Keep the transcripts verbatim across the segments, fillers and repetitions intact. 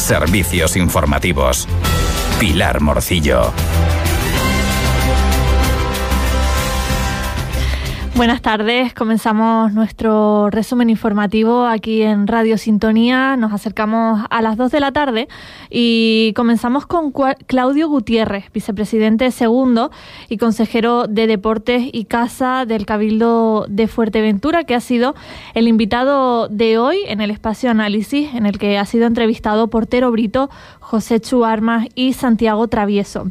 Servicios informativos. Pilar Morcillo. Buenas tardes, comenzamos nuestro resumen informativo aquí en Radio Sintonía. Nos acercamos a las dos de la tarde y comenzamos con Claudio Gutiérrez, vicepresidente segundo y consejero de Deportes y Casa del Cabildo de Fuerteventura, que ha sido el invitado de hoy en el espacio Análisis, en el que ha sido entrevistado por Tero Brito, José Chu Armas y Santiago Travieso.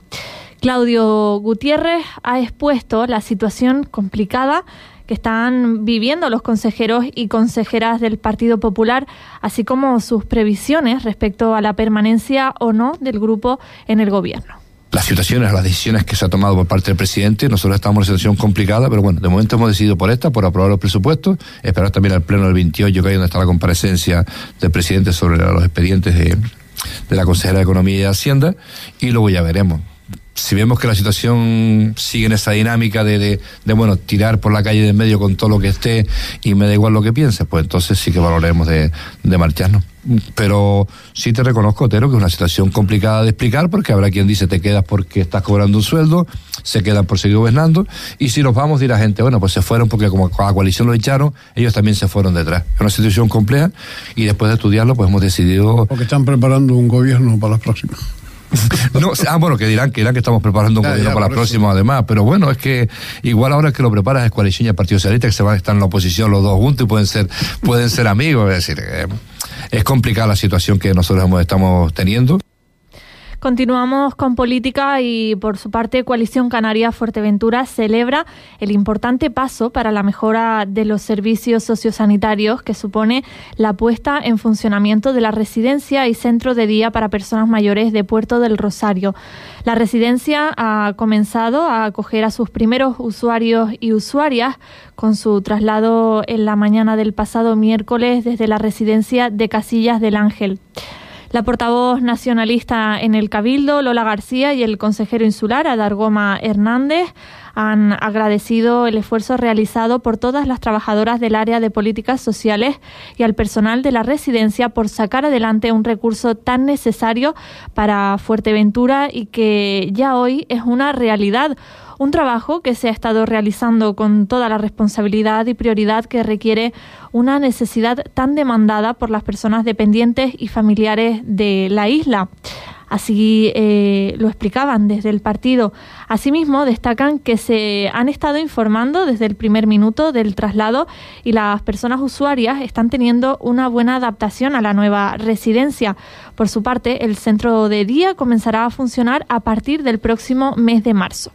Claudio Gutiérrez ha expuesto la situación complicada que están viviendo los consejeros y consejeras del Partido Popular, así como sus previsiones respecto a la permanencia o no del grupo en el gobierno. Las situaciones, las decisiones que se ha tomado por parte del presidente, nosotros estamos en una situación complicada, pero bueno, de momento hemos decidido por esta, por aprobar los presupuestos, esperar también al pleno del veintiocho, que ahí donde está la comparecencia del presidente sobre los expedientes de, de la consejera de Economía y de Hacienda, y luego ya veremos. Si vemos que la situación sigue en esa dinámica de, de, de, bueno, tirar por la calle de en medio con todo lo que esté y me da igual lo que piense, pues entonces sí que valoraremos de, de marcharnos. Pero sí te reconozco, Tero, que es una situación complicada de explicar, porque habrá quien dice te quedas porque estás cobrando un sueldo, se quedan por seguir gobernando, y si nos vamos dirá gente, bueno, pues se fueron porque como a la coalición lo echaron, ellos también se fueron detrás. Es una situación compleja y después de estudiarlo pues hemos decidido... Porque están preparando un gobierno para las próximas. No, ah, bueno, que dirán que dirán que estamos preparando un ya, gobierno ya, para la próxima, además, pero bueno, es que igual ahora el que lo preparas es Coalición y el Partido Socialista, que se van a estar en la oposición los dos juntos y pueden ser pueden ser amigos, es decir, eh, es complicada la situación que nosotros hemos, estamos teniendo. Continuamos con política y, por su parte, Coalición Canaria Fuerteventura celebra el importante paso para la mejora de los servicios sociosanitarios que supone la puesta en funcionamiento de la residencia y centro de día para personas mayores de Puerto del Rosario. La residencia ha comenzado a acoger a sus primeros usuarios y usuarias con su traslado en la mañana del pasado miércoles desde la residencia de Casillas del Ángel. La portavoz nacionalista en el Cabildo, Lola García, y el consejero insular, Adar Goma Hernández, han agradecido el esfuerzo realizado por todas las trabajadoras del área de políticas sociales y al personal de la residencia por sacar adelante un recurso tan necesario para Fuerteventura y que ya hoy es una realidad. Un trabajo que se ha estado realizando con toda la responsabilidad y prioridad que requiere una necesidad tan demandada por las personas dependientes y familiares de la isla. Así eh, lo explicaban desde el partido. Asimismo, destacan que se han estado informando desde el primer minuto del traslado y las personas usuarias están teniendo una buena adaptación a la nueva residencia. Por su parte, el centro de día comenzará a funcionar a partir del próximo mes de marzo.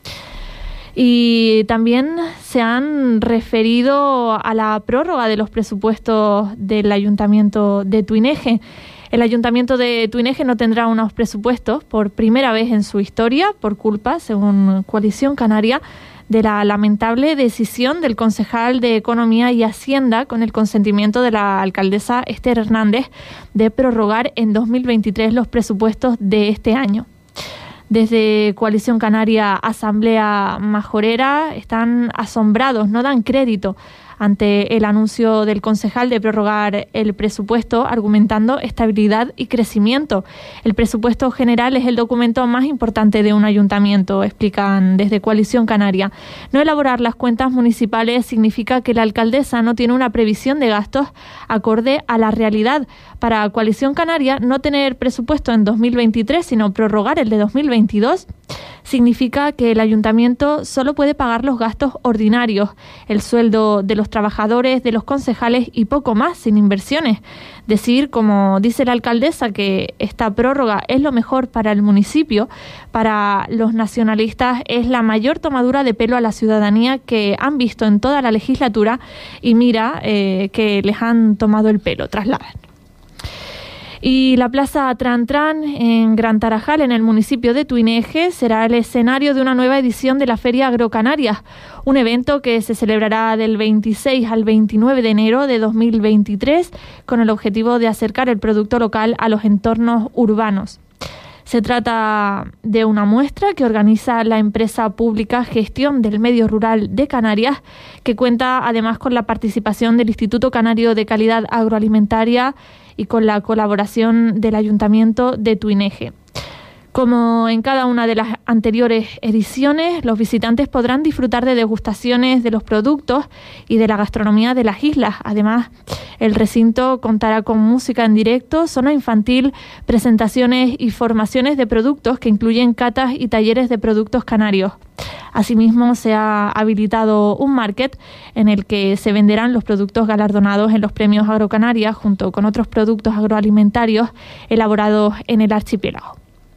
Y también se han referido a la prórroga de los presupuestos del Ayuntamiento de Tuineje. El Ayuntamiento de Tuineje no tendrá unos presupuestos por primera vez en su historia por culpa, según Coalición Canaria, de la lamentable decisión del concejal de Economía y Hacienda, con el consentimiento de la alcaldesa Esther Hernández, de prorrogar en dos mil veintitrés los presupuestos de este año. Desde Coalición Canaria Asamblea Majorera están asombrados, no dan crédito ante el anuncio del concejal de prorrogar el presupuesto, argumentando estabilidad y crecimiento. El presupuesto general es el documento más importante de un ayuntamiento, explican desde Coalición Canaria. No elaborar las cuentas municipales significa que la alcaldesa no tiene una previsión de gastos acorde a la realidad. Para Coalición Canaria, no tener presupuesto en dos mil veintitrés, sino prorrogar el de dos mil veintidós, significa que el ayuntamiento solo puede pagar los gastos ordinarios, el sueldo de los trabajadores, de los concejales y poco más, sin inversiones. Decir, como dice la alcaldesa, que esta prórroga es lo mejor para el municipio, para los nacionalistas es la mayor tomadura de pelo a la ciudadanía que han visto en toda la legislatura, y mira eh, que les han tomado el pelo, trasladan. Y la Plaza Tran Tran en Gran Tarajal, en el municipio de Tuineje, será el escenario de una nueva edición de la Feria Agrocanarias, un evento que se celebrará del veintiséis al veintinueve de enero de dos mil veintitrés con el objetivo de acercar el producto local a los entornos urbanos. Se trata de una muestra que organiza la empresa pública Gestión del Medio Rural de Canarias, que cuenta además con la participación del Instituto Canario de Calidad Agroalimentaria y con la colaboración del Ayuntamiento de Tuineje. Como en cada una de las anteriores ediciones, los visitantes podrán disfrutar de degustaciones de los productos y de la gastronomía de las islas. Además, el recinto contará con música en directo, zona infantil, presentaciones y formaciones de productos que incluyen catas y talleres de productos canarios. Asimismo, se ha habilitado un market en el que se venderán los productos galardonados en los premios Agrocanarias junto con otros productos agroalimentarios elaborados en el archipiélago.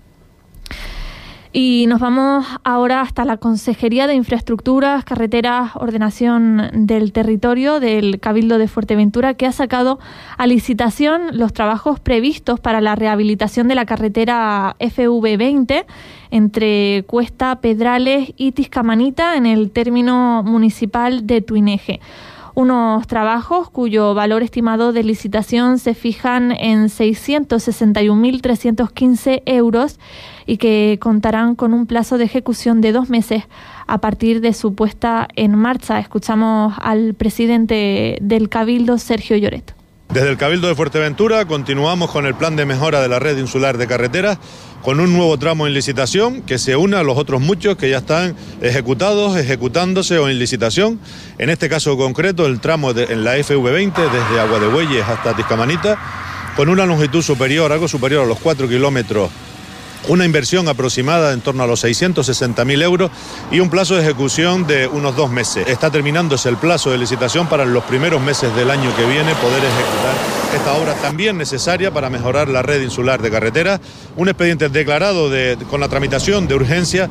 Y nos vamos ahora hasta la Consejería de Infraestructuras, Carreteras, Ordenación del Territorio del Cabildo de Fuerteventura, que ha sacado a licitación los trabajos previstos para la rehabilitación de la carretera F V veinte entre Cuesta, Pedrales y Tiscamanita en el término municipal de Tuineje. Unos trabajos cuyo valor estimado de licitación se fijan en seiscientos sesenta y un mil trescientos quince euros y que contarán con un plazo de ejecución de dos meses a partir de su puesta en marcha. Escuchamos al presidente del Cabildo, Sergio Lloret. Desde el Cabildo de Fuerteventura continuamos con el plan de mejora de la red insular de carreteras, con un nuevo tramo en licitación que se une a los otros muchos que ya están ejecutados, ejecutándose o en licitación. En este caso concreto, el tramo de, en la F V veinte, desde Agua de Bueyes hasta Tiscamanita, con una longitud superior, algo superior a los cuatro kilómetros, una inversión aproximada en torno a los seiscientos sesenta mil euros y un plazo de ejecución de unos dos meses. Está terminándose el plazo de licitación para en los primeros meses del año que viene poder ejecutar esta obra también necesaria para mejorar la red insular de carreteras. Un expediente declarado de, con la tramitación de urgencia.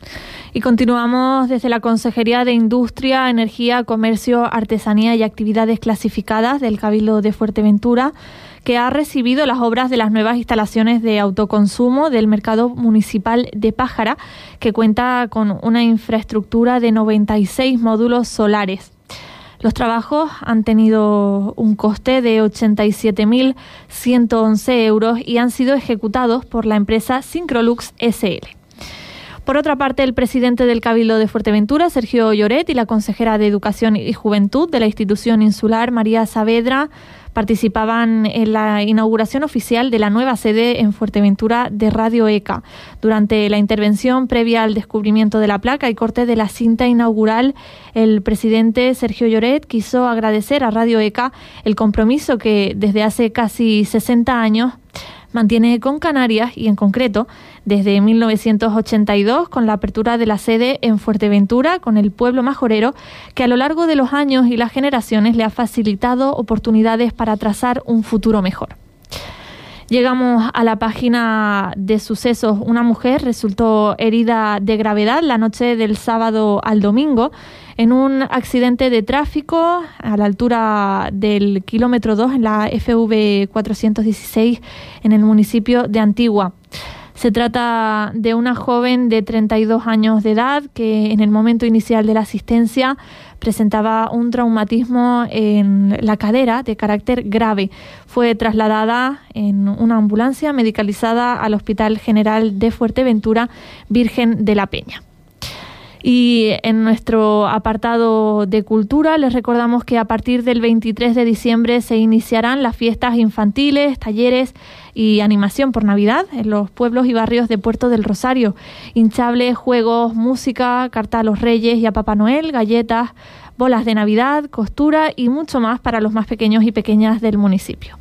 Y continuamos desde la Consejería de Industria, Energía, Comercio, Artesanía y Actividades Clasificadas del Cabildo de Fuerteventura, que ha recibido las obras de las nuevas instalaciones de autoconsumo del mercado municipal de Pájara, que cuenta con una infraestructura de noventa y seis módulos solares. Los trabajos han tenido un coste de ochenta y siete mil ciento once euros y han sido ejecutados por la empresa Syncrolux S L. Por otra parte, el presidente del Cabildo de Fuerteventura, Sergio Lloret, y la consejera de Educación y Juventud de la institución insular, María Saavedra, participaban en la inauguración oficial de la nueva sede en Fuerteventura de Radio E C A. Durante la intervención previa al descubrimiento de la placa y corte de la cinta inaugural, el presidente Sergio Lloret quiso agradecer a Radio E C A el compromiso que desde hace casi sesenta años mantiene con Canarias y en concreto desde mil novecientos ochenta y dos con la apertura de la sede en Fuerteventura con el pueblo majorero, que a lo largo de los años y las generaciones le ha facilitado oportunidades para trazar un futuro mejor. Llegamos a la página de sucesos. Una mujer resultó herida de gravedad la noche del sábado al domingo en un accidente de tráfico a la altura del kilómetro dos en la F V cuatrocientos dieciséis en el municipio de Antigua. Se trata de una joven de treinta y dos años de edad que en el momento inicial de la asistencia presentaba un traumatismo en la cadera de carácter grave. Fue trasladada en una ambulancia medicalizada al Hospital General de Fuerteventura Virgen de la Peña. Y en nuestro apartado de cultura les recordamos que a partir del veintitrés de diciembre se iniciarán las fiestas infantiles, talleres y animación por Navidad en los pueblos y barrios de Puerto del Rosario. Hinchables, juegos, música, carta a los Reyes y a Papá Noel, galletas, bolas de Navidad, costura y mucho más para los más pequeños y pequeñas del municipio.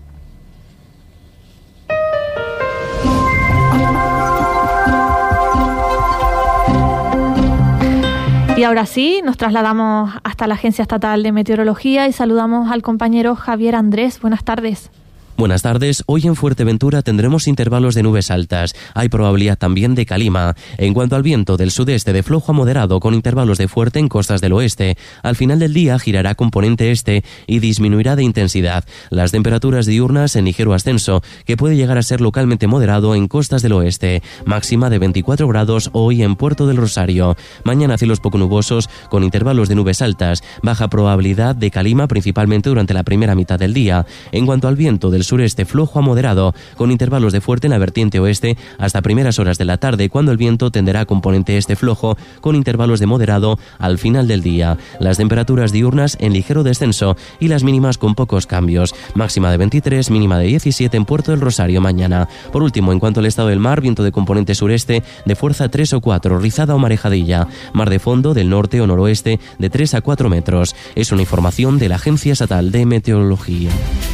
Y ahora sí, nos trasladamos hasta la Agencia Estatal de Meteorología y saludamos al compañero Javier Andrés. Buenas tardes. Buenas tardes. Hoy en Fuerteventura tendremos intervalos de nubes altas. Hay probabilidad también de calima. En cuanto al viento del sudeste de flojo a moderado con intervalos de fuerte en costas del oeste, al final del día girará componente este y disminuirá de intensidad. Las temperaturas diurnas en ligero ascenso, que puede llegar a ser localmente moderado en costas del oeste. Máxima de veinticuatro grados hoy en Puerto del Rosario. Mañana cielos poco nubosos con intervalos de nubes altas. Baja probabilidad de calima principalmente durante la primera mitad del día. En cuanto al viento del sureste flojo a moderado, con intervalos de fuerte en la vertiente oeste hasta primeras horas de la tarde, cuando el viento tenderá a componente este flojo, con intervalos de moderado al final del día. Las temperaturas diurnas en ligero descenso y las mínimas con pocos cambios. Máxima de veintitrés, mínima de diecisiete en Puerto del Rosario mañana. Por último, en cuanto al estado del mar, viento de componente sureste de fuerza tres o cuatro, rizada o marejadilla. Mar de fondo del norte o noroeste de tres a cuatro metros. Es una información de la Agencia Estatal de Meteorología.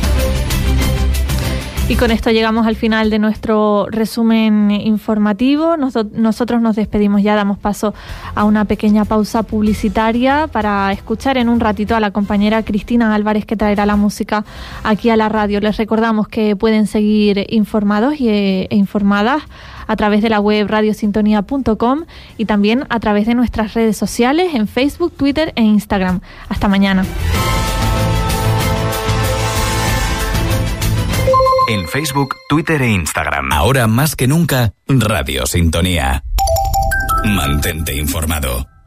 Y con esto llegamos al final de nuestro resumen informativo. Nos- nosotros nos despedimos ya, damos paso a una pequeña pausa publicitaria para escuchar en un ratito a la compañera Cristina Álvarez, que traerá la música aquí a la radio. Les recordamos que pueden seguir informados y, e informadas a través de la web radiosintonía punto com y también a través de nuestras redes sociales en Facebook, Twitter e Instagram. Hasta mañana. En Facebook, Twitter e Instagram. Ahora más que nunca, Radio Sintonía. Mantente informado.